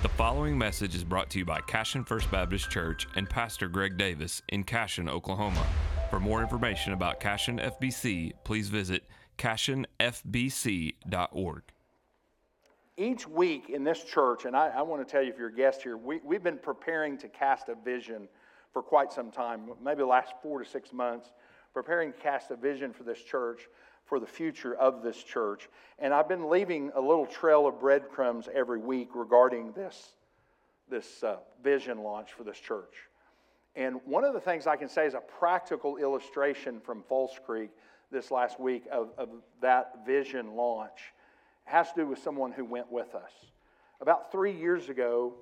The following message is brought to you by Cashion First Baptist Church and Pastor Greg Davis in Cashion, Oklahoma. For more information about Cashion FBC, please visit cashionfbc.org. Each week in this church, and I want to tell you if you're a guest here, we've been preparing to cast a vision for quite some time, maybe the last 4 to 6 months, preparing to cast a vision for this church, for the future of this church. And I've been leaving a little trail of breadcrumbs every week regarding this vision launch for this church. And one of the things I can say is a practical illustration from Falls Creek this last week of that vision launch has to do with someone who went with us. About 3 years ago,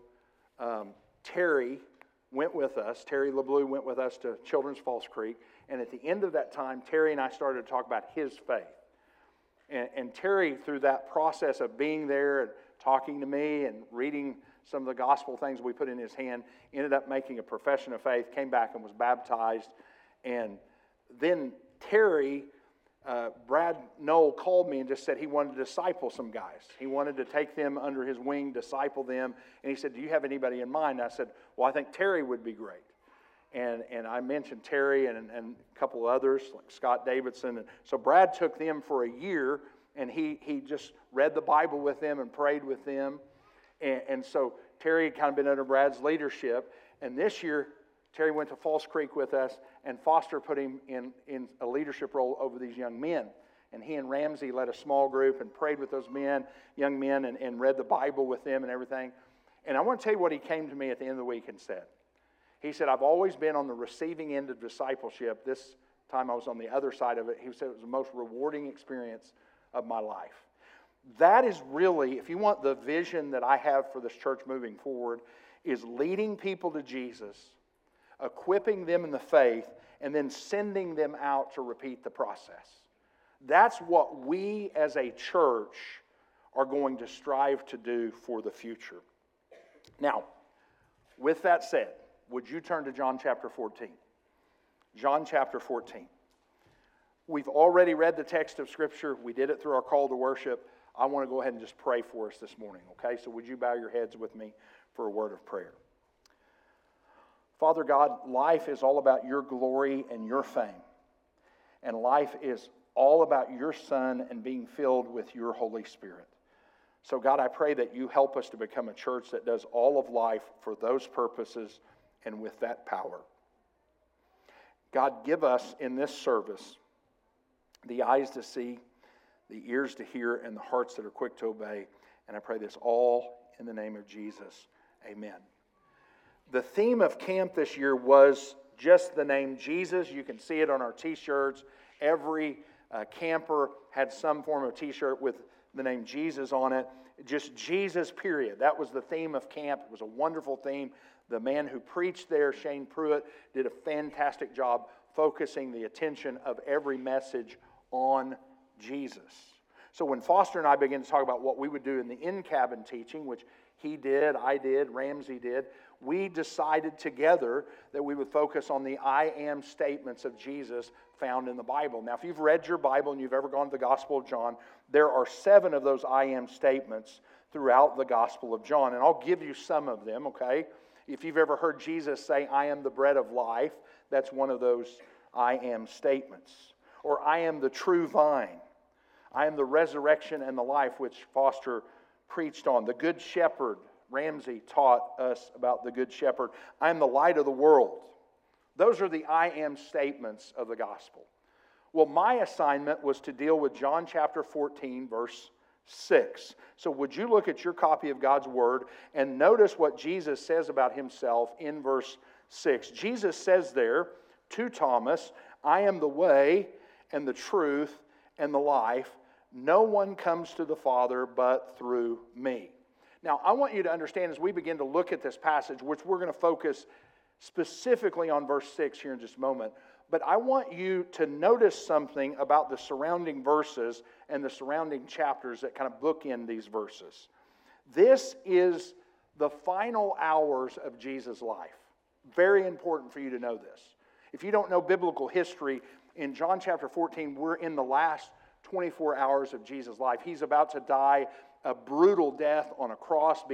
Terry went with us. Terry LeBlue went with us to Children's Falls Creek. And at the end of that time, Terry and I started to talk about his faith. And Terry, through that process of being there and talking to me and reading some of the gospel things we put in his hand, ended up making a profession of faith, came back and was baptized. And then Terry, Brad Knoll called me and just said he wanted to disciple some guys. He wanted to take them under his wing, disciple them. And he said, "Do you have anybody in mind?" And I said, "Well, I think Terry would be great." And I mentioned Terry and a couple of others, like Scott Davidson. And so Brad took them for a year, and he just read the Bible with them and prayed with them. And so Terry had kind of been under Brad's leadership. And this year, Terry went to Falls Creek with us, and Foster put him in a leadership role over these young men. And he and Ramsey led a small group and prayed with those young men, and read the Bible with them and everything. And I want to tell you what he came to me at the end of the week and said. He said, "I've always been on the receiving end of discipleship. This time I was on the other side of it." He said it was the most rewarding experience of my life. That is really, if you want the vision that I have for this church moving forward, is leading people to Jesus, equipping them in the faith, and then sending them out to repeat the process. That's what we as a church are going to strive to do for the future. Now, with that said, would you turn to John chapter 14? John chapter 14. We've already read the text of Scripture. We did it through our call to worship. I want to go ahead and just pray for us this morning, okay? So would you bow your heads with me for a word of prayer? Father God, life is all about your glory and your fame. And life is all about your Son and being filled with your Holy Spirit. So God, I pray that you help us to become a church that does all of life for those purposes and with that power. God, give us in this service the eyes to see, the ears to hear, and the hearts that are quick to obey. And I pray this all in the name of Jesus. Amen. The theme of camp this year was just the name Jesus. You can see it on our t-shirts. Every camper had some form of t-shirt with the name Jesus on it. Just Jesus, period. That was the theme of camp. It was a wonderful theme. The man who preached there, Shane Pruitt, did a fantastic job focusing the attention of every message on Jesus. So when Foster and I began to talk about what we would do in the in-cabin teaching, which he did, I did, Ramsey did, we decided together that we would focus on the I am statements of Jesus found in the Bible. Now, if you've read your Bible and you've ever gone to the Gospel of John, there are 7 of those I am statements throughout the Gospel of John. And I'll give you some of them, okay? If you've ever heard Jesus say, "I am the bread of life," that's one of those I am statements. Or, "I am the true vine." "I am the resurrection and the life," which Foster preached on. The Good Shepherd, Ramsey taught us about the Good Shepherd. "I am the light of the world." Those are the I am statements of the gospel. Well, my assignment was to deal with John chapter 14, verse 6. So would you look at your copy of God's Word and notice what Jesus says about himself in verse 6. Jesus says there to Thomas, "I am the way and the truth and the life. No one comes to the Father but through me." Now, I want you to understand as we begin to look at this passage, which we're going to focus specifically on verse 6 here in just a moment, but I want you to notice something about the surrounding verses and the surrounding chapters that kind of bookend these verses. This is the final hours of Jesus' life. Very important for you to know this. If you don't know biblical history, in John chapter 14, we're in the last 24 hours of Jesus' life. He's about to die a brutal death on a cross, be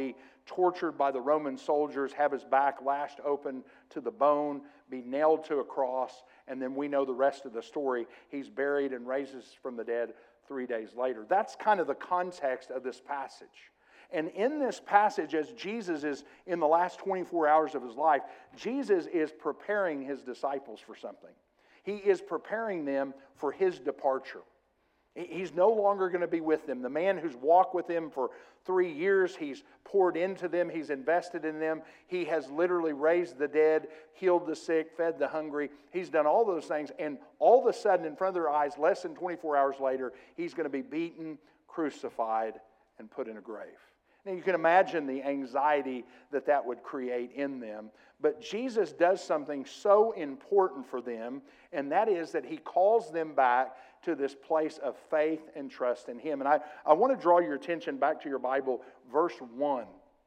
tortured by the Roman soldiers, have his back lashed open to the bone, be nailed to a cross, and then we know the rest of the story. He's buried and raises from the dead 3 days later. That's kind of the context of this passage. And in this passage, as Jesus is in the last 24 hours of his life, Jesus is preparing his disciples for something. He is preparing them for his departure. He's no longer going to be with them. The man who's walked with them for 3 years, he's poured into them, he's invested in them. He has literally raised the dead, healed the sick, fed the hungry. He's done all those things, and all of a sudden, in front of their eyes, less than 24 hours later, he's going to be beaten, crucified, and put in a grave. Now, you can imagine the anxiety that would create in them. But Jesus does something so important for them, and that is that he calls them back to this place of faith and trust in him. And I want to draw your attention back to your Bible, verse 1.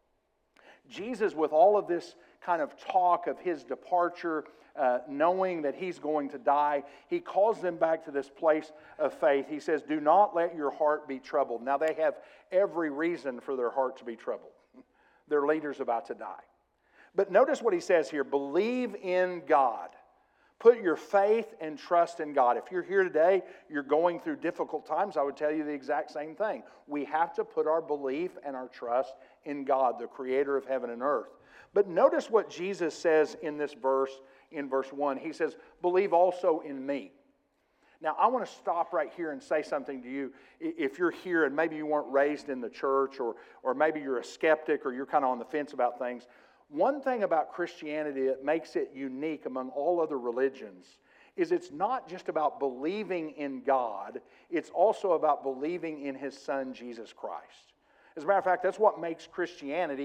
Jesus, with all of this kind of talk of his departure, knowing that he's going to die, he calls them back to this place of faith. He says, "Do not let your heart be troubled." Now, they have every reason for their heart to be troubled. Their leader's about to die. But notice what he says here, believe in God. Put your faith and trust in God. If you're here today, you're going through difficult times, I would tell you the exact same thing. We have to put our belief and our trust in God, the creator of heaven and earth. But notice what Jesus says in this verse, in verse 1. He says, believe also in me. Now, I want to stop right here and say something to you. If you're here and maybe you weren't raised in the church, or maybe you're a skeptic, or you're kind of on the fence about things, one thing about Christianity that makes it unique among all other religions is it's not just about believing in God, it's also about believing in his Son, Jesus Christ. As a matter of fact, that's what makes Christianity,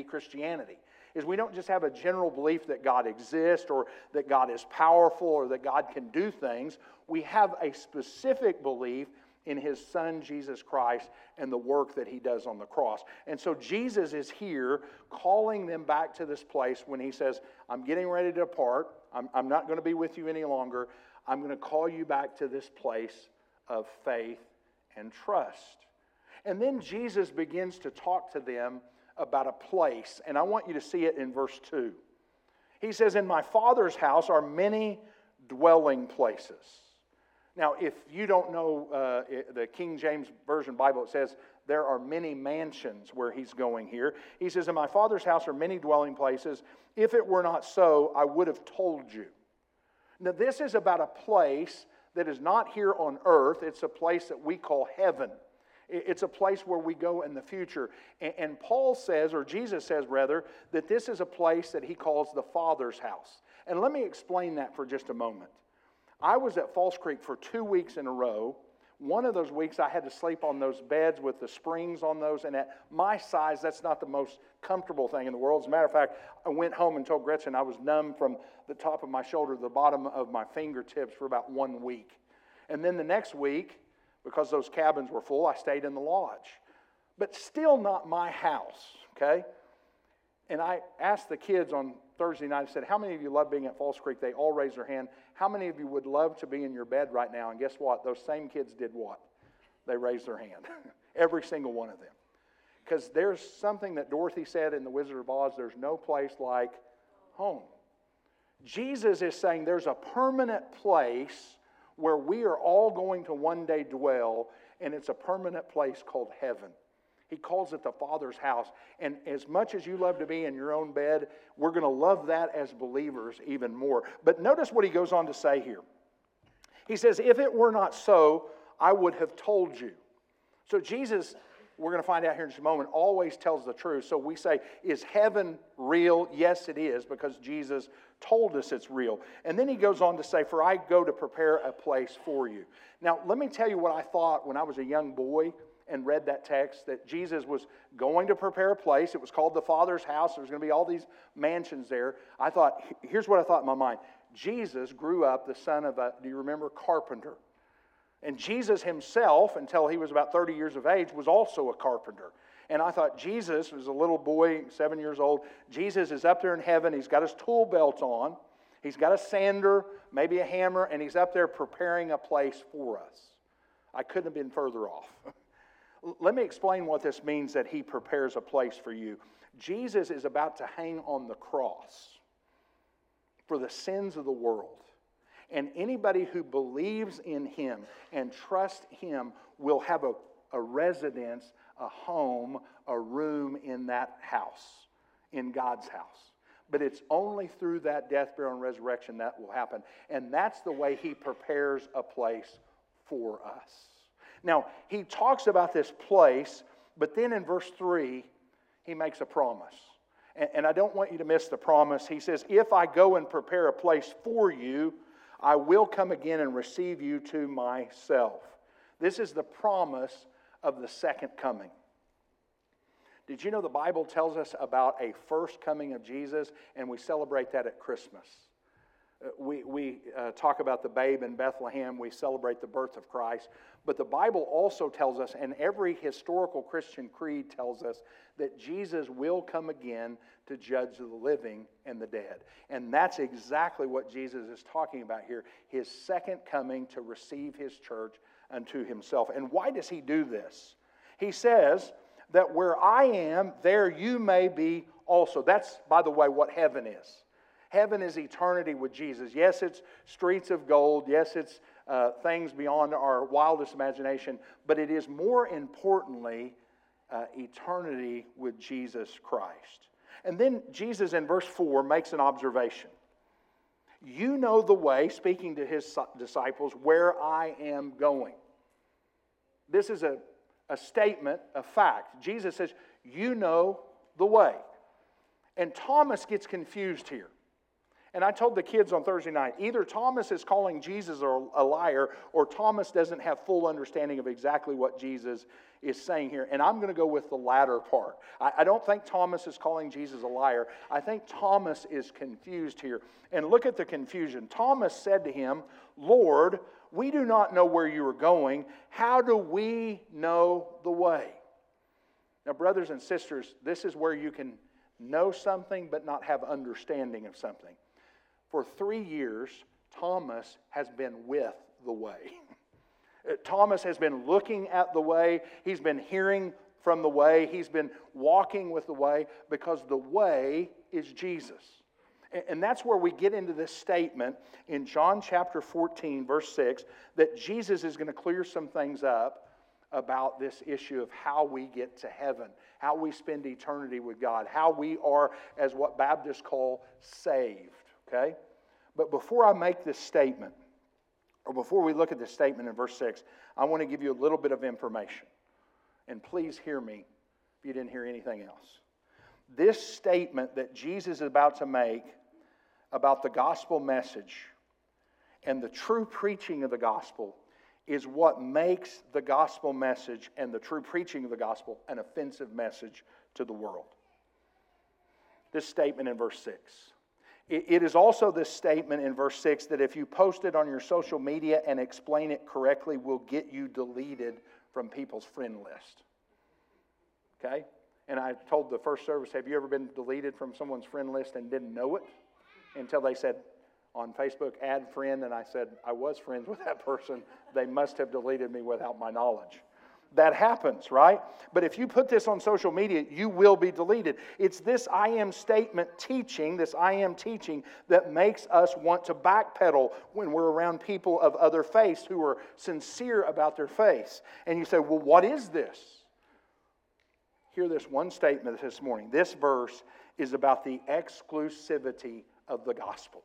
is we don't just have a general belief that God exists or that God is powerful or that God can do things. We have a specific belief in his Son, Jesus Christ, and the work that he does on the cross. And so Jesus is here calling them back to this place when he says, I'm getting ready to depart. I'm not going to be with you any longer. I'm going to call you back to this place of faith and trust. And then Jesus begins to talk to them about a place, and I want you to see it in verse 2. He says, in my Father's house are many dwelling places. Now, if you don't know the King James Version Bible, it says there are many mansions where he's going here. He says, in my Father's house are many dwelling places. If it were not so, I would have told you. Now, this is about a place that is not here on earth. It's a place that we call heaven. It's a place where we go in the future. And Paul says, or Jesus says rather, that this is a place that he calls the Father's house. And let me explain that for just a moment. I was at Falls Creek for 2 weeks in a row. One of those weeks I had to sleep on those beds with the springs on those, and at my size, that's not the most comfortable thing in the world. As a matter of fact, I went home and told Gretchen I was numb from the top of my shoulder to the bottom of my fingertips for about 1 week. And then the next week, because those cabins were full, I stayed in the lodge. But still not my house, okay? And I asked the kids on Thursday night, I said, how many of you love being at Falls Creek? They all raised their hand. How many of you would love to be in your bed right now? And guess what? Those same kids did what? They raised their hand. Every single one of them. Because there's something that Dorothy said in The Wizard of Oz, there's no place like home. Jesus is saying there's a permanent place where we are all going to one day dwell, and it's a permanent place called heaven. He calls it the Father's house. And as much as you love to be in your own bed, we're going to love that as believers even more. But notice what he goes on to say here. He says, if it were not so, I would have told you. So Jesus, we're going to find out here in just a moment, always tells the truth. So we say, is heaven real? Yes, it is, because Jesus told us it's real. And then he goes on to say, for I go to prepare a place for you. Now, let me tell you what I thought when I was a young boy and read that text, that Jesus was going to prepare a place. It was called the Father's house. There's going to be all these mansions there. I thought, here's what I thought in my mind. Jesus grew up the son of do you remember, carpenter. And Jesus himself, until he was about 30 years of age, was also a carpenter. And I thought, Jesus was a little boy, 7 years old. Jesus is up there in heaven. He's got his tool belt on. He's got a sander, maybe a hammer, and he's up there preparing a place for us. I couldn't have been further off. Let me explain what this means that he prepares a place for you. Jesus is about to hang on the cross for the sins of the world. And anybody who believes in Him and trusts Him will have a residence, a home, a room in that house, in God's house. But it's only through that death, burial, and resurrection that will happen. And that's the way He prepares a place for us. Now, He talks about this place, but then in verse 3, He makes a promise. And I don't want you to miss the promise. He says, if I go and prepare a place for you, I will come again and receive you to myself. This is the promise of the second coming. Did you know the Bible tells us about a first coming of Jesus, and we celebrate that at Christmas? We talk about the babe in Bethlehem. We celebrate the birth of Christ. But the Bible also tells us, and every historical Christian creed tells us, that Jesus will come again to judge the living and the dead. And that's exactly what Jesus is talking about here. His second coming to receive His church unto Himself. And why does He do this? He says that where I am, there you may be also. That's, by the way, what heaven is. Heaven is eternity with Jesus. Yes, it's streets of gold. Yes, it's things beyond our wildest imagination. But it is more importantly eternity with Jesus Christ. And then Jesus in verse 4 makes an observation. You know the way, speaking to His disciples, where I am going. This is a statement, a fact. Jesus says, you know the way. And Thomas gets confused here. And I told the kids on Thursday night, either Thomas is calling Jesus a liar, or Thomas doesn't have full understanding of exactly what Jesus is saying here. And I'm going to go with the latter part. I don't think Thomas is calling Jesus a liar. I think Thomas is confused here. And look at the confusion. Thomas said to Him, Lord, we do not know where you are going. How do we know the way? Now, brothers and sisters, this is where you can know something but not have understanding of something. For 3 years, Thomas has been with the way. Thomas has been looking at the way. He's been hearing from the way. He's been walking with the way because the way is Jesus. And that's where we get into this statement in John chapter 14, verse 6, that Jesus is going to clear some things up about this issue of how we get to heaven, how we spend eternity with God, how we are, as what Baptists call, saved. Okay? But before I make this statement, or before we look at this statement in verse 6, I want to give you a little bit of information. And please hear me if you didn't hear anything else. This statement that Jesus is about to make about the gospel message and the true preaching of the gospel is what makes the gospel message and the true preaching of the gospel an offensive message to the world. This statement in verse 6. It is also this statement in verse 6 that if you post it on your social media and explain it correctly, will get you deleted from people's friend list. Okay? And I told the first service, have you ever been deleted from someone's friend list and didn't know it? Until they said on Facebook, add friend, and I said, I was friends with that person. They must have deleted me without my knowledge. That happens, right? But if you put this on social media, you will be deleted. It's this I am statement teaching, this I am teaching, that makes us want to backpedal when we're around people of other faiths who are sincere about their faith. And you say, well, what is this? Hear this one statement this morning. This verse is about the exclusivity of the gospel.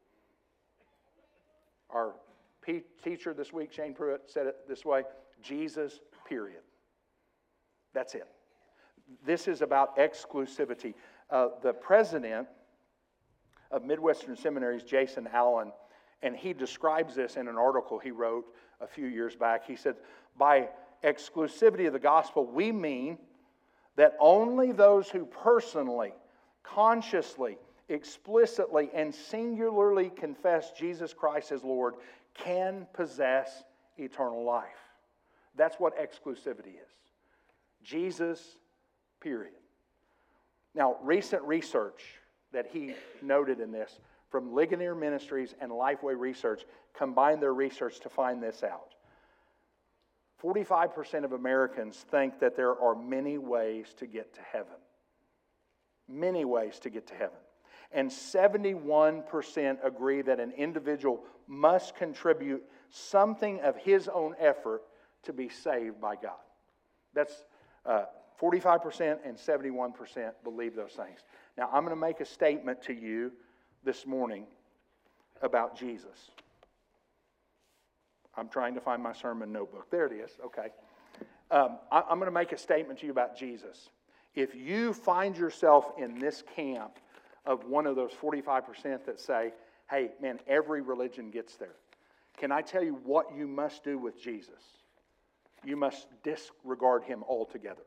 Our teacher this week, Shane Pruitt, said it this way, Jesus, period. That's it. This is about exclusivity. The president of Midwestern Seminaries, Jason Allen, and he describes this in an article he wrote a few years back. He said, by exclusivity of the gospel, we mean that only those who personally, consciously, explicitly, and singularly confess Jesus Christ as Lord can possess eternal life. That's what exclusivity is. Jesus, period. Now, recent research that he noted in this from Ligonier Ministries and Lifeway Research combined their research to find this out. 45% of Americans think that there are many ways to get to heaven. Many ways to get to heaven. And 71% agree that an individual must contribute something of his own effort to be saved by God. That's 45% and 71% believe those things. Now, I'm going to make a statement to you this morning about Jesus. I'm trying to find my sermon notebook. There it is. Okay. I'm going to make a statement to you about Jesus. If you find yourself in this camp of one of those 45% that say, hey, man, every religion gets there, can I tell you what you must do with Jesus? You must disregard him altogether.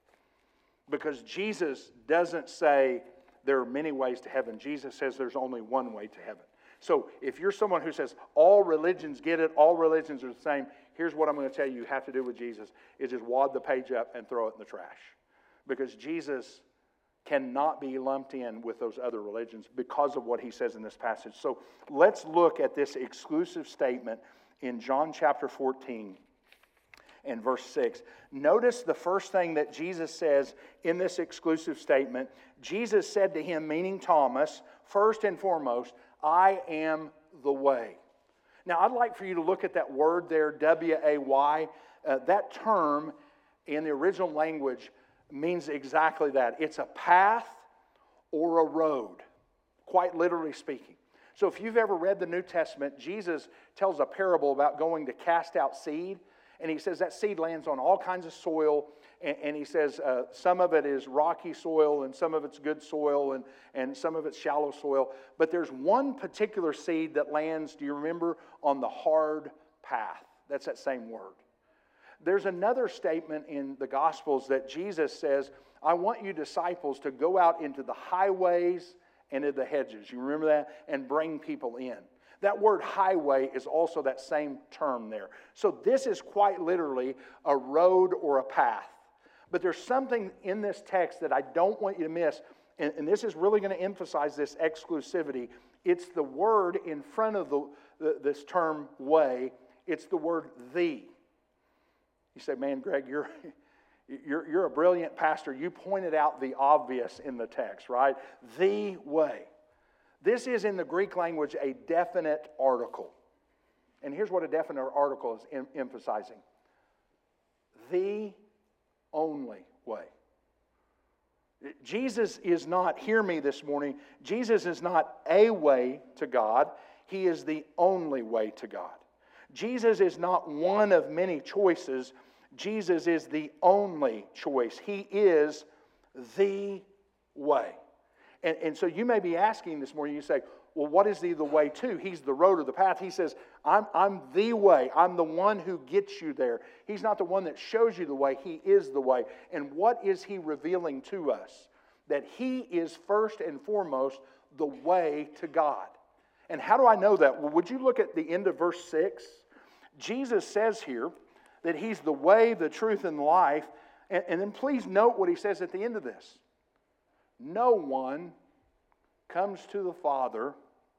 Because Jesus doesn't say there are many ways to heaven. Jesus says there's only one way to heaven. So if you're someone who says all religions get it, all religions are the same, here's what I'm going to tell you have to do with Jesus is just wad the page up and throw it in the trash. Because Jesus cannot be lumped in with those other religions because of what he says in this passage. So let's look at this exclusive statement in John chapter 14 and verse 6. Notice the first thing that Jesus says in this exclusive statement. Jesus said to him, meaning Thomas, first and foremost, I am the way. Now, I'd like for you to look at that word there, W-A-Y. That term in the original language means exactly that. It's a path or a road, quite literally speaking. So if you've ever read the New Testament, Jesus tells a parable about going to cast out seed. And he says that seed lands on all kinds of soil. And he says some of it is rocky soil and some of it's good soil and some of it's shallow soil. But there's one particular seed that lands, do you remember, on the hard path. That's that same word. There's another statement in the Gospels that Jesus says, I want you disciples to go out into the highways and into the hedges. You remember that? And bring people in. That word highway is also that same term there. So this is quite literally a road or a path. But there's something in this text that I don't want you to miss, and this is really going to emphasize this exclusivity. It's the word in front of this term way. It's the word the. You say, man, Greg, you're a brilliant pastor. You pointed out the obvious in the text, right? The way. This is in the Greek language a definite article. And here's what a definite article is emphasizing. The only way. Jesus is not, hear me this morning, Jesus is not a way to God. He is the only way to God. Jesus is not one of many choices. Jesus is the only choice. He is the way. And so you may be asking this morning, you say, well, what is he the way to? He's the road or the path. He says, I'm the way. I'm the one who gets you there. He's not the one that shows you the way. He is the way. And what is he revealing to us? That he is first and foremost the way to God. And how do I know that? Well, would you look at the end of verse 6? Jesus says here that he's the way, the truth, and the life. And then please note what he says at the end of this. No one comes to the Father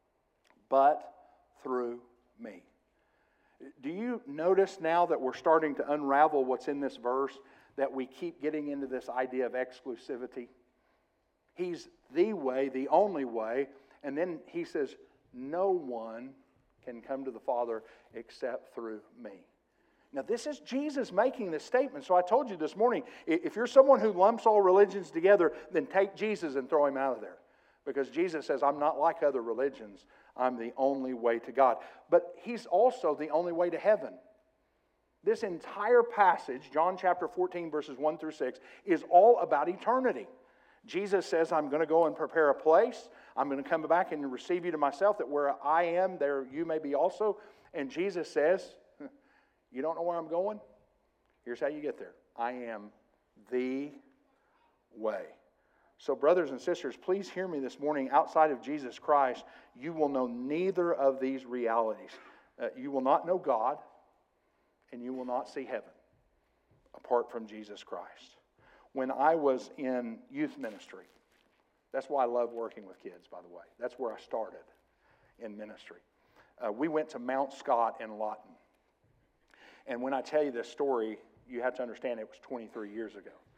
but through me. Do you notice now that we're starting to unravel what's in this verse, that we keep getting into this idea of exclusivity? He's the way, the only way, and then he says, no one can come to the Father except through me. Now, this is Jesus making this statement. So I told you this morning, if you're someone who lumps all religions together, then take Jesus and throw him out of there. Because Jesus says, I'm not like other religions. I'm the only way to God. But he's also the only way to heaven. This entire passage, John chapter 14, verses 1 through 6, is all about eternity. Jesus says, I'm going to go and prepare a place. I'm going to come back and receive you to myself, that where I am, there you may be also. And Jesus says, you don't know where I'm going? Here's how you get there. I am the way. So brothers and sisters, please hear me this morning. Outside of Jesus Christ, you will know neither of these realities. You will not know God, and you will not see heaven apart from Jesus Christ. When I was in youth ministry, that's why I love working with kids, by the way. That's where I started in ministry. We went to Mount Scott in Lawton. And when I tell you this story, you have to understand it was 23 years ago.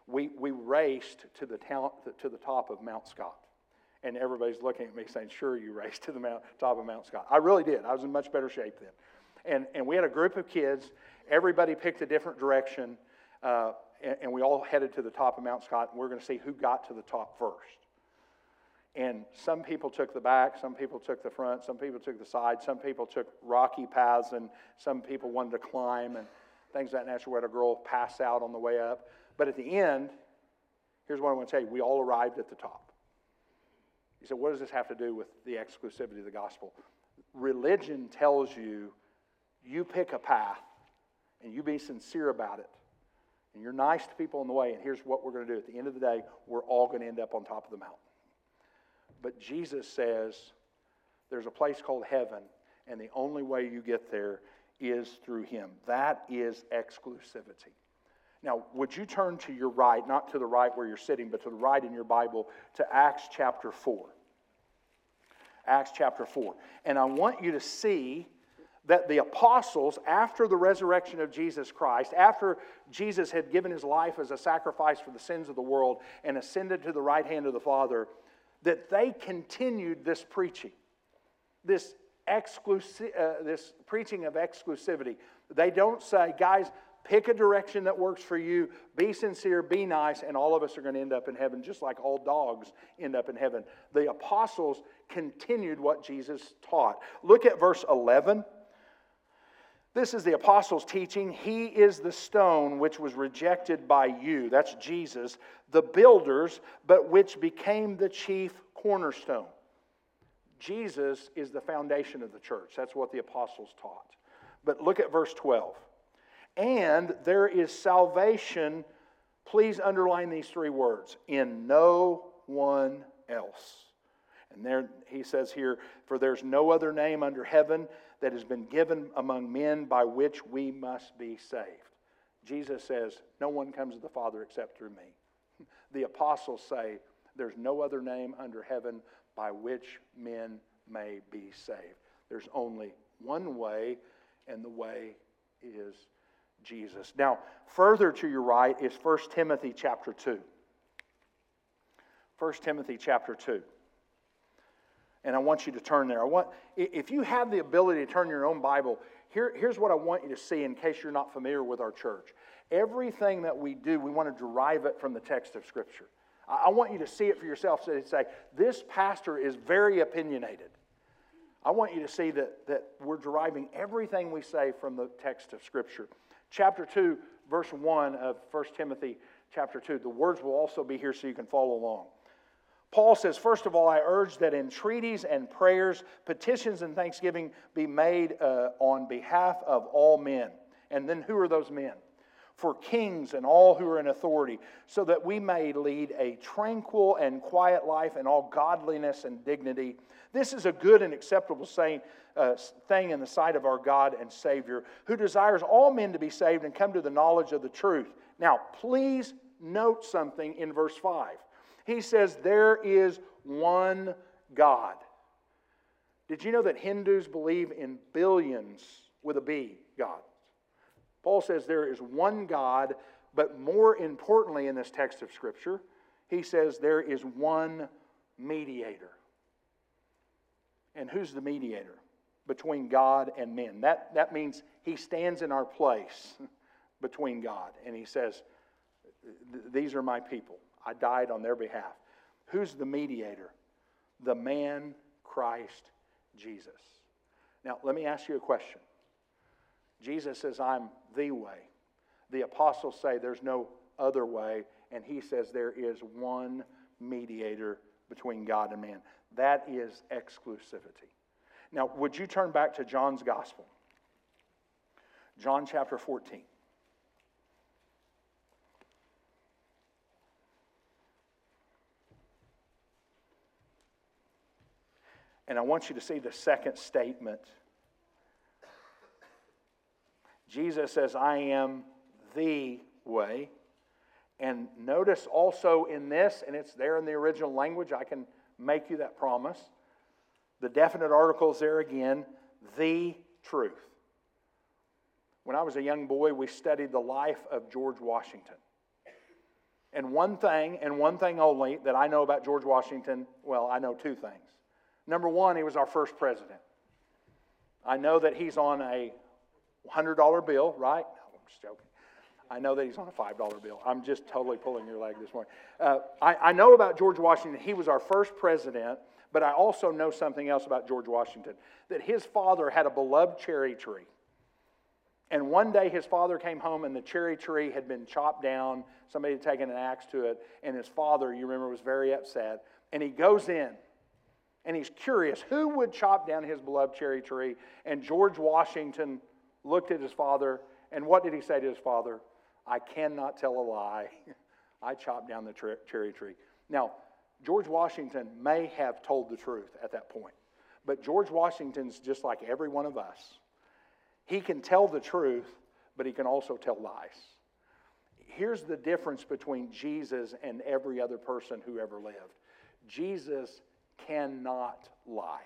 we raced to the top of Mount Scott. And everybody's looking at me saying, sure, you raced to the top of Mount Scott. I really did. I was in much better shape then. And we had a group of kids. Everybody picked a different direction. And we all headed to the top of Mount Scott. And we're going to see who got to the top first. And some people took the back. Some people took the front. Some people took the side. Some people took rocky paths. And some people wanted to climb and things of that nature. We had a girl pass out on the way up. But at the end, here's what I want to tell you. We all arrived at the top. You said, what does this have to do with the exclusivity of the gospel? Religion tells you, you pick a path, and you be sincere about it. And you're nice to people on the way, and here's what we're going to do. At the end of the day, we're all going to end up on top of the mountain. But Jesus says, there's a place called heaven, and the only way you get there is through Him. That is exclusivity. Now, would you turn to your right, not to the right where you're sitting, but to the right in your Bible, to Acts chapter 4. Acts chapter 4. And I want you to see that the apostles, after the resurrection of Jesus Christ, after Jesus had given His life as a sacrifice for the sins of the world and ascended to the right hand of the Father, that they continued this preaching, this preaching of exclusivity. They don't say, guys, pick a direction that works for you. Be sincere, be nice, and all of us are going to end up in heaven, just like all dogs end up in heaven. The apostles continued what Jesus taught. Look at verse 11. This is the apostles' teaching. He is the stone which was rejected by you, that's Jesus, the builders, but which became the chief cornerstone. Jesus is the foundation of the church. That's what the apostles taught. But look at verse 12. And there is salvation, please underline these three words, in no one else. And there he says here, for there's no other name under heaven that has been given among men by which we must be saved. Jesus says, no one comes to the Father except through me. The apostles say, there's no other name under heaven by which men may be saved. There's only one way, and the way is Jesus. Now, further to your right is 1 Timothy chapter 2. 1 Timothy chapter 2. And I want you to turn there. If you have the ability to turn your own Bible, here's what I want you to see in case you're not familiar with our church. Everything that we do, we want to derive it from the text of Scripture. I want you to see it for yourself. So say, this pastor is very opinionated. I want you to see that we're deriving everything we say from the text of Scripture. Chapter 2, verse 1 of 1 Timothy chapter 2. The words will also be here so you can follow along. Paul says, first of all, I urge that entreaties and prayers, petitions and thanksgiving be made on behalf of all men. And then who are those men? For kings and all who are in authority, so that we may lead a tranquil and quiet life in all godliness and dignity. This is a good and acceptable thing in the sight of our God and Savior, who desires all men to be saved and come to the knowledge of the truth. Now, please note something in verse 5. He says, there is one God. Did you know that Hindus believe in billions with a B, God? Paul says there is one God, but more importantly in this text of Scripture, he says there is one mediator. And who's the mediator? Between God and men. That means he stands in our place between God. And he says, these are my people. I died on their behalf. Who's the mediator? The man, Christ Jesus. Now, let me ask you a question. Jesus says, I'm the way. The apostles say there's no other way. And he says there is one mediator between God and man. That is exclusivity. Now, would you turn back to John's Gospel? John chapter 14. And I want you to see the second statement. Jesus says, I am the way. And notice also in this, and it's there in the original language, I can make you that promise. The definite article is there again, the truth. When I was a young boy, we studied the life of George Washington. And one thing only that I know about George Washington, well, I know two things. Number one, he was our first president. I know that he's on a $100 bill, right? No, I'm just joking. I know that he's on a $5 bill. I'm just totally pulling your leg this morning. I know about George Washington. He was our first president, but I also know something else about George Washington, that his father had a beloved cherry tree. And one day his father came home and the cherry tree had been chopped down. Somebody had taken an axe to it. And his father, you remember, was very upset. And he goes in and he's curious, who would chop down his beloved cherry tree? And George Washington looked at his father, and what did he say to his father? I cannot tell a lie. I chopped down the cherry tree. Now, George Washington may have told the truth at that point. But George Washington's just like every one of us. He can tell the truth, but he can also tell lies. Here's the difference between Jesus and every other person who ever lived. Jesus cannot lie.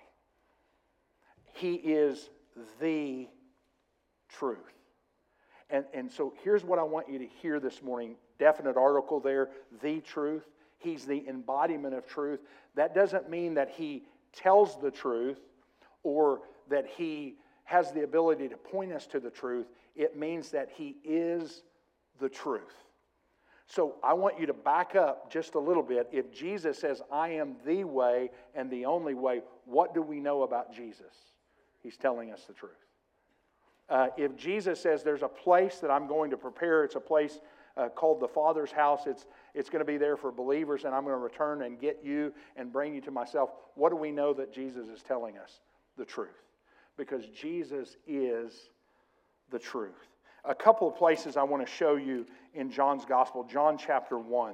He is the truth. And so here's what I want you to hear this morning. Definite article there, the truth. He's the embodiment of truth. That doesn't mean that he tells the truth or that he has the ability to point us to the truth. It means that he is the truth. So I want you to back up just a little bit. If Jesus says, I am the way and the only way, what do we know about Jesus? He's telling us the truth. If Jesus says there's a place that I'm going to prepare, it's a place called the Father's house, it's going to be there for believers, and I'm going to return and get you and bring you to myself, what do we know that Jesus is telling us? The truth. Because Jesus is the truth. A couple of places I want to show you in John's Gospel. John chapter 1.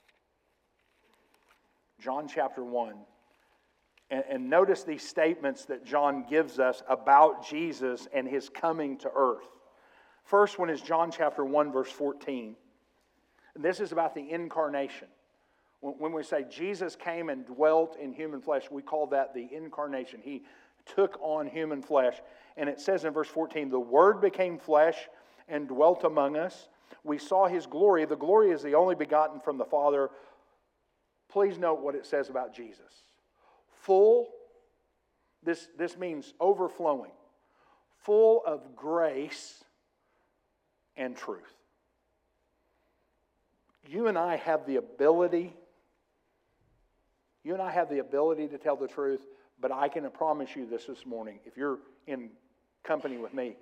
John chapter 1. And notice these statements that John gives us about Jesus and his coming to earth. First one is John chapter 1, verse 14. And this is about the incarnation. When we say Jesus came and dwelt in human flesh, we call that the incarnation. He took on human flesh. And it says in verse 14, the Word became flesh and dwelt among us. We saw His glory. The glory is the only begotten from the Father. Please note what it says about Jesus. Full, this means overflowing, full of grace and truth. You and I have the ability to tell the truth, but I can promise you this morning, if you're in company with me,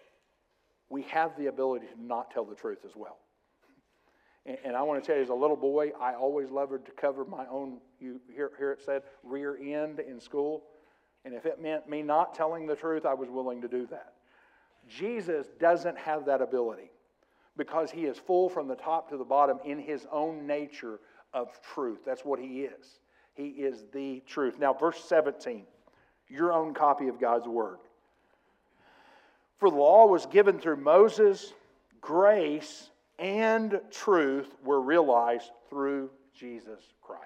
we have the ability to not tell the truth as well. And I want to tell you, as a little boy, I always loved to cover my own, here it said, rear end in school. And if it meant me not telling the truth, I was willing to do that. Jesus doesn't have that ability because He is full from the top to the bottom in His own nature of truth. That's what He is. He is the truth. Now, verse 17, your own copy of God's Word. For the law was given through Moses, grace and truth were realized through Jesus Christ.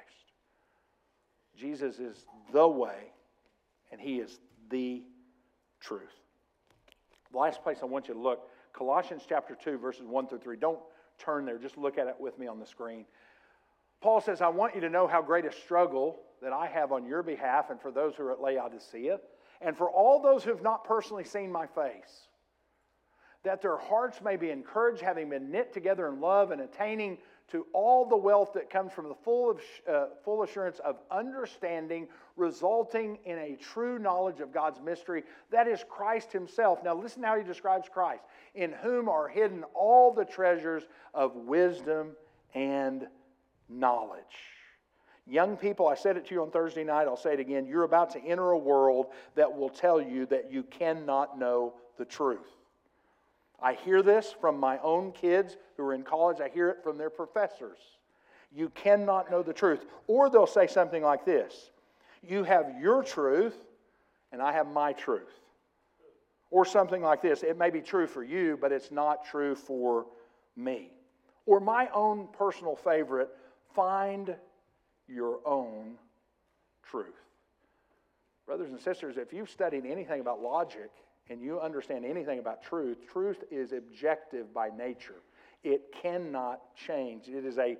Jesus is the way, and He is the truth. The last place I want you to look, Colossians chapter 2, verses 1 through 3. Don't turn there, just look at it with me on the screen. Paul says, I want you to know how great a struggle that I have on your behalf and for those who are at Laodicea, and for all those who have not personally seen my face, that their hearts may be encouraged, having been knit together in love and attaining to all the wealth that comes from the full assurance of understanding, resulting in a true knowledge of God's mystery, that is Christ Himself. Now listen how He describes Christ, in whom are hidden all the treasures of wisdom and knowledge. Young people, I said it to you on Thursday night, I'll say it again, you're about to enter a world that will tell you that you cannot know the truth. I hear this from my own kids who are in college. I hear it from their professors. You cannot know the truth. Or they'll say something like this. You have your truth, and I have my truth. Or something like this. It may be true for you, but it's not true for me. Or my own personal favorite, find your own truth. Brothers and sisters, if you've studied anything about logic, and you understand anything about truth, truth is objective by nature. It cannot change. It is a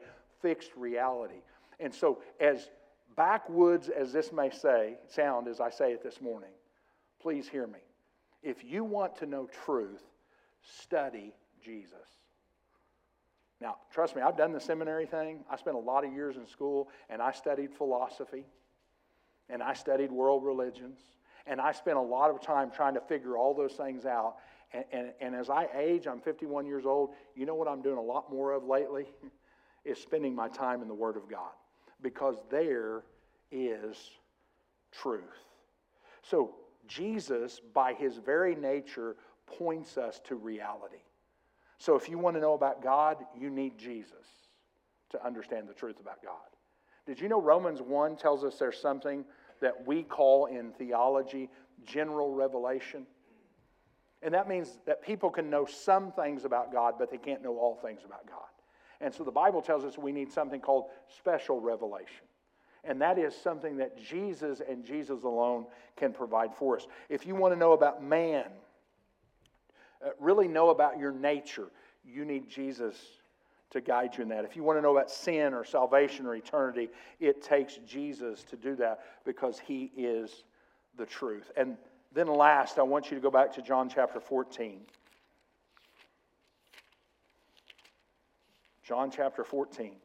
fixed reality. And so as backwoods as this may sound as I say it this morning, please hear me. If you want to know truth, study Jesus. Now, trust me, I've done the seminary thing. I spent a lot of years in school, and I studied philosophy, and I studied world religions, and I spent a lot of time trying to figure all those things out. And as I age, I'm 51 years old, you know what I'm doing a lot more of lately? Is spending my time in the Word of God. Because there is truth. So Jesus, by His very nature, points us to reality. So if you want to know about God, you need Jesus to understand the truth about God. Did you know Romans 1 tells us there's something that we call in theology general revelation? And that means that people can know some things about God, but they can't know all things about God. And so the Bible tells us we need something called special revelation. And that is something that Jesus and Jesus alone can provide for us. If you want to know about man, really know about your nature, you need Jesus to guide you in that. If you want to know about sin or salvation or eternity, it takes Jesus to do that because He is the truth. And then last, I want you to go back to John chapter 14. John chapter 14,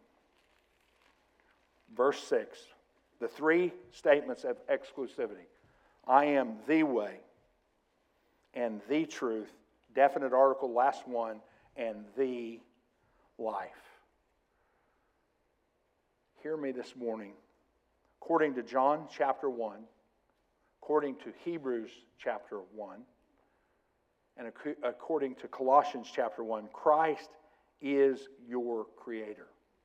verse 6. The three statements of exclusivity. I am the way and the truth, definite article, last one, and the life. Hear me this morning. According to John chapter 1, according to Hebrews chapter 1, and according to Colossians chapter 1, Christ is your Creator.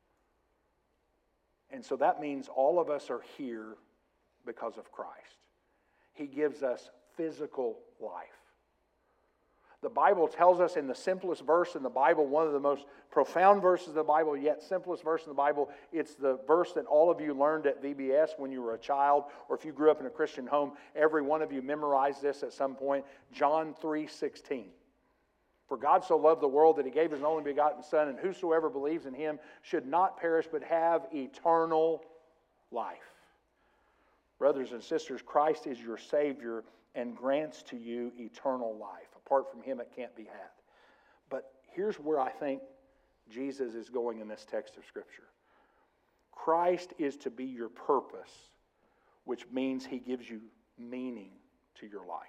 And so that means all of us are here because of Christ. He gives us physical life. The Bible tells us in the simplest verse in the Bible, one of the most profound verses of the Bible, yet simplest verse in the Bible, it's the verse that all of you learned at VBS when you were a child, or if you grew up in a Christian home, every one of you memorized this at some point, John 3:16. For God so loved the world that He gave His only begotten Son, and whosoever believes in Him should not perish but have eternal life. Brothers and sisters, Christ is your Savior and grants to you eternal life. Apart from Him, it can't be had. But here's where I think Jesus is going in this text of Scripture. Christ is to be your purpose, which means He gives you meaning to your life.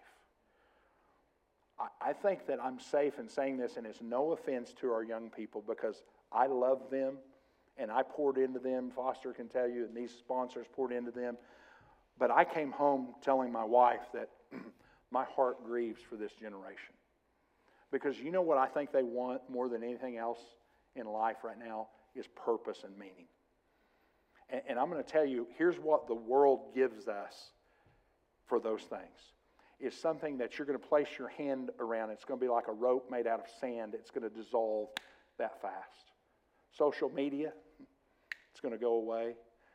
I think that I'm safe in saying this, and it's no offense to our young people because I love them and I poured into them. Foster can tell you, and these sponsors poured into them. But I came home telling my wife that my heart grieves for this generation. Because you know what I think they want more than anything else in life right now is purpose and meaning. And I'm going to tell you, here's what the world gives us for those things. Is something that you're going to place your hand around. It's going to be like a rope made out of sand. It's going to dissolve that fast. Social media, it's going to go away.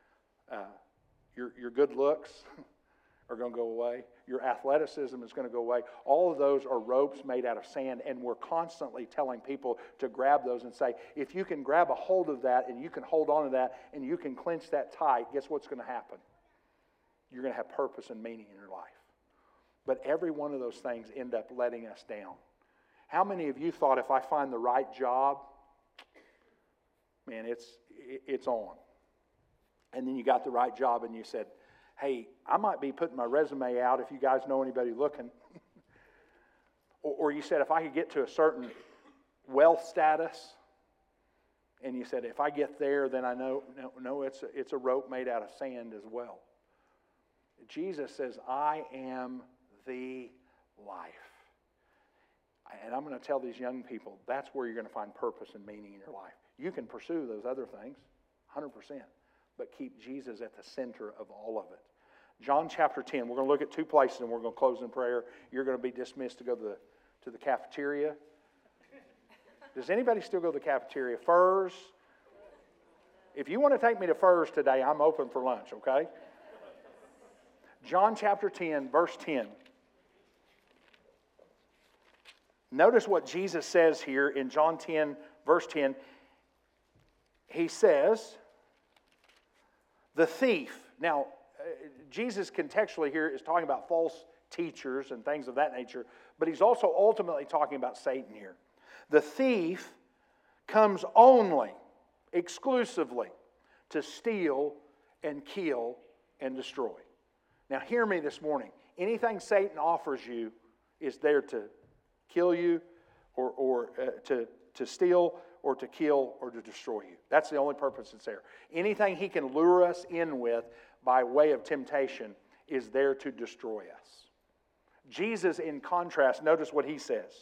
Your good looks are going to go away. Your athleticism is going to go away. All of those are ropes made out of sand, and we're constantly telling people to grab those and say, if you can grab a hold of that and you can hold on to that and you can clench that tight, guess what's going to happen? You're going to have purpose and meaning in your life. But every one of those things end up letting us down. How many of you thought if I find the right job, man, it's on. And then you got the right job and you said, hey, I might be putting my resume out if you guys know anybody looking. Or you said, if I could get to a certain wealth status, and you said, if I get there, then I know, no, it's a rope made out of sand as well. Jesus says, I am the life. And I'm going to tell these young people, that's where you're going to find purpose and meaning in your life. You can pursue those other things, 100%, but keep Jesus at the center of all of it. John chapter 10, we're going to look at two places and we're going to close in prayer. You're going to be dismissed to go to the cafeteria. Does anybody still go to the cafeteria? Furs? If you want to take me to Furs today, I'm open for lunch, okay? John chapter 10, verse 10. Notice what Jesus says here in John 10, verse 10. He says, The thief. Now, Jesus contextually here is talking about false teachers and things of that nature, but he's also ultimately talking about Satan here. The thief comes only, exclusively, to steal and kill and destroy. Now hear me this morning. Anything Satan offers you is there to kill you or to steal or to kill or to destroy you. That's the only purpose it's there. Anything he can lure us in with by way of temptation is there to destroy us. Jesus, in contrast, notice what he says.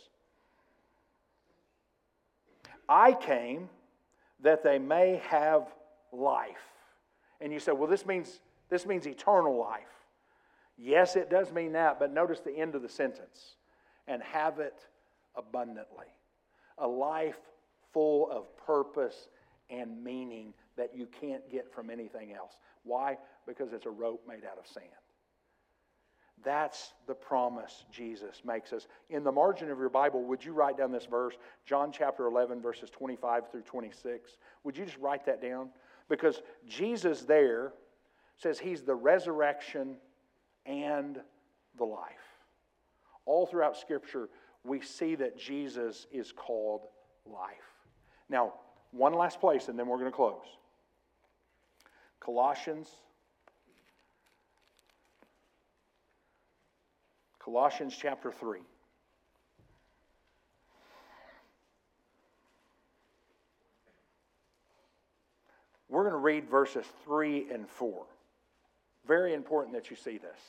I came that they may have life. And you say, well, this means eternal life. Yes, it does mean that, but notice the end of the sentence. And have it abundantly. A life full of purpose and meaning that you can't get from anything else. Why? Because it's a rope made out of sand. That's the promise Jesus makes us. In the margin of your Bible, would you write down this verse? John chapter 11, verses 25 through 26. Would you just write that down? Because Jesus there says He's the resurrection and the life. All throughout Scripture, we see that Jesus is called life. Now, one last place, and then we're going to close. Colossians chapter 3. We're going to read verses 3 and 4. Very important that you see this.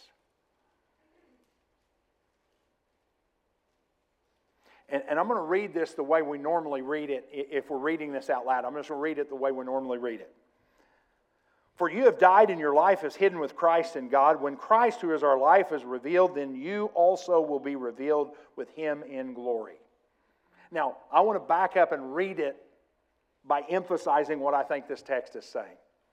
And I'm going to read this the way we normally read it if we're reading this out loud. I'm just going to read it the way we normally read it. For you have died and your life is hidden with Christ in God. When Christ, who is our life, is revealed, then you also will be revealed with Him in glory. Now, I want to back up and read it by emphasizing what I think this text is saying.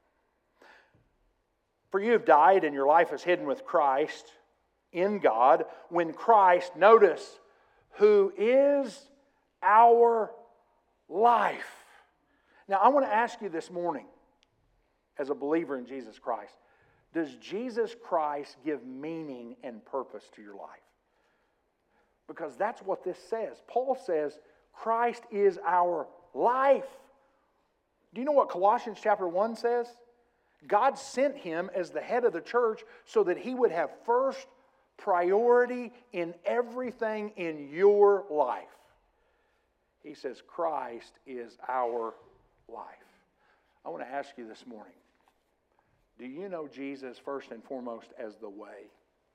For you have died and your life is hidden with Christ in God. When Christ, notice, who is our life. Now, I want to ask you this morning, as a believer in Jesus Christ, does Jesus Christ give meaning and purpose to your life? Because that's what this says. Paul says Christ is our life. Do you know what Colossians chapter 1 says? God sent Him as the head of the church so that He would have first priority in everything in your life. He says Christ is our life. I want to ask you this morning, do you know Jesus first and foremost as the way?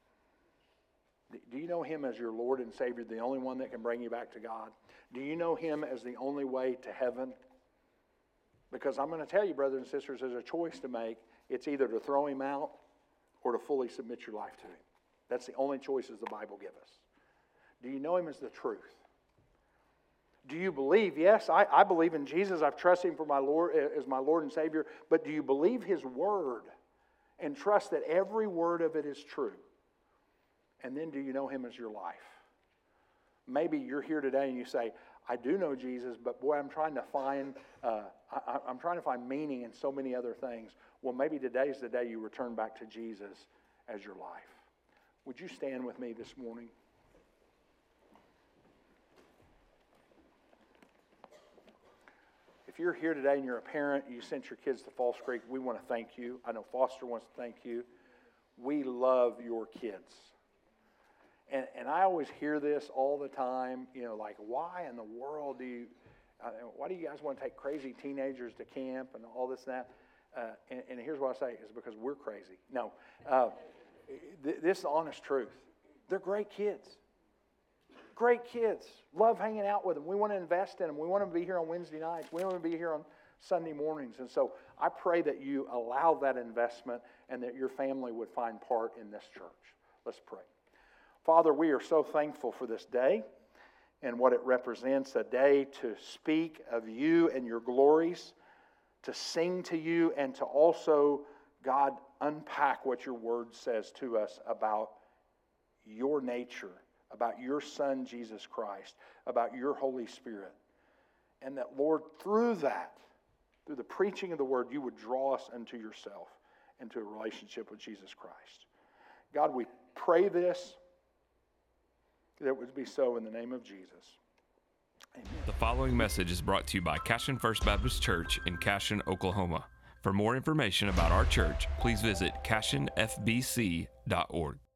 Do you know Him as your Lord and Savior, the only one that can bring you back to God? Do you know Him as the only way to heaven? Because I'm going to tell you, brothers and sisters, there's a choice to make. It's either to throw Him out or to fully submit your life to Him. That's the only choices the Bible gives us. Do you know Him as the truth? Do you believe? Yes, I believe in Jesus. I've trusted Him for my Lord as my Lord and Savior. But do you believe His Word and trust that every word of it is true? And then do you know Him as your life? Maybe you're here today and you say, I do know Jesus, but boy, I'm trying to find meaning in so many other things. Well, maybe today's the day you return back to Jesus as your life. Would you stand with me this morning? If you're here today and you're a parent, you sent your kids to Falls Creek, we want to thank you. I know Foster wants to thank you. We love your kids. And I always hear this all the time, like, why in the world why do you guys want to take crazy teenagers to camp and all this and that? And here's what I say, is because we're crazy. No, this is the honest truth. They're great kids. Great kids. Love hanging out with them. We want to invest in them. We want them to be here on Wednesday nights. We want them to be here on Sunday mornings. And so I pray that you allow that investment and that your family would find part in this church. Let's pray. Father, we are so thankful for this day and what it represents, a day to speak of you and your glories, to sing to you, and to also, God, unpack what your word says to us about your nature, about your Son, Jesus Christ, about your Holy Spirit. And that, Lord, through that, through the preaching of the word, you would draw us unto yourself. into a relationship with Jesus Christ. God, we pray this, that it would be so in the name of Jesus. Amen. The following message is brought to you by Cashion First Baptist Church in Cashion, Oklahoma. For more information about our church, please visit cashionfbc.org.